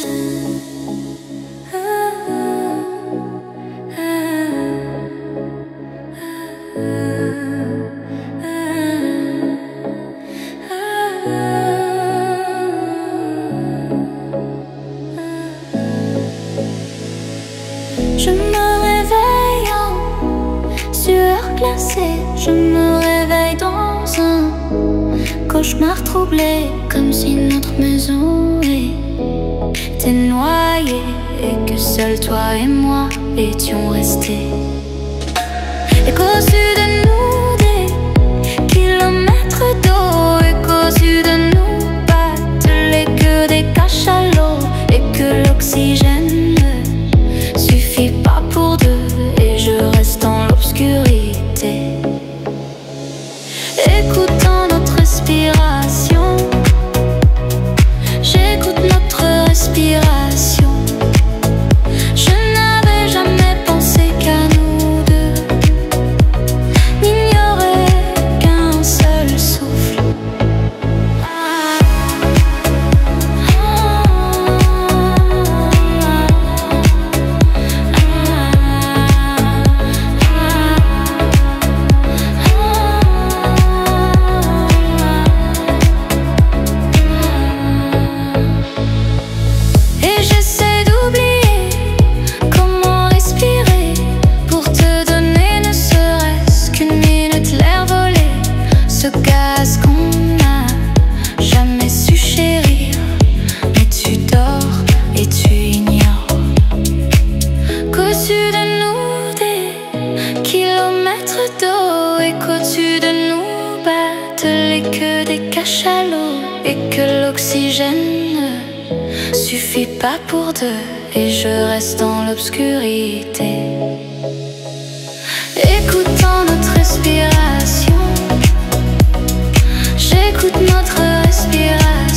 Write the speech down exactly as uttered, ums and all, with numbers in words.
Je me réveille en sueur glacée. Je me réveille dans un cauchemar troublé, comme si notre maison était noyée et que seuls toi et moi étions restés. Et qu'au-dessus de nous des kilomètres d'eau, et qu'au-dessus de nous battent les queues des cachalots, et que l'oxygène ne suffit pas pour deux, et je reste dans l'obscurité, écoutant notre respiration. J'écoute notre respiration. Je n'avais jamais pensé qu'à nous deux il n'y aurait qu'un seul souffle. Ah, ah, et j'essaie d'oublier comment respirer pour te donner ne serait-ce qu'une minute l'air volé, ce gaz qu'on n'a jamais su chérir. Mais tu dors et tu ignores qu'au-dessus de nous des kilomètres d'eau, et qu'au-dessus de nous battent les queues des cachalots, et que l'oxygène ne suffit pas pour deux, et je reste dans l'obscurité, écoutant notre respiration. J'écoute notre respiration.